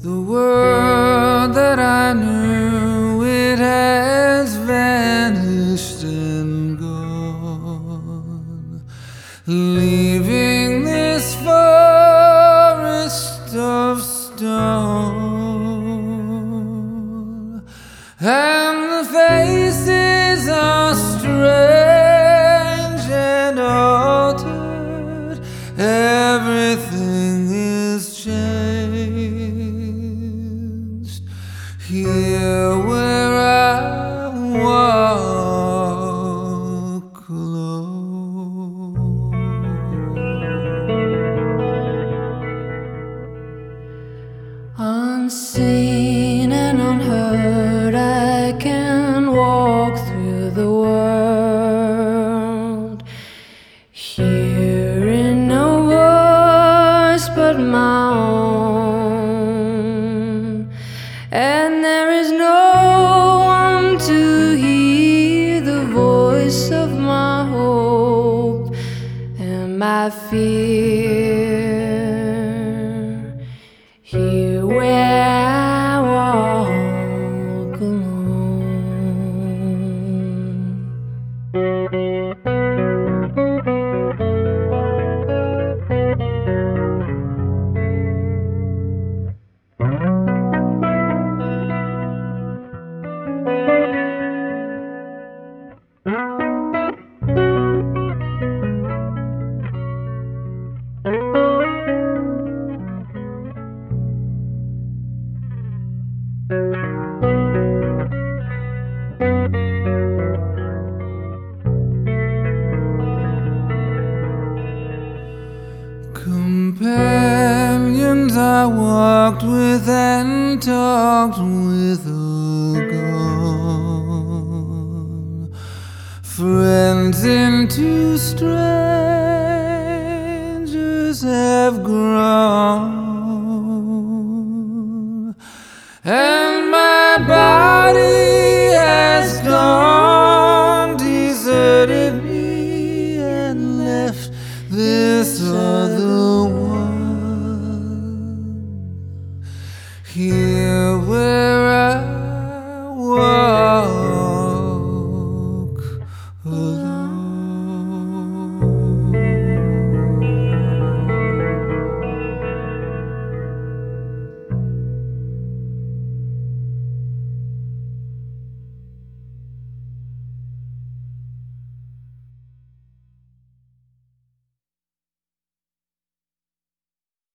The world that I knew, it has vanished and gone, leaving this forest of stone, and the faces are strange and altered. Everything is changed here where I walk alone. Unseen and unheard, I can walk through the world, hearing no voice but my own, and there is no one to hear the voice of my hope and my fear. Here where I walk alone. Companions I walked with and talked with are gone. Friends into strangers have grown, and my body has gone, deserted me and left this other one here where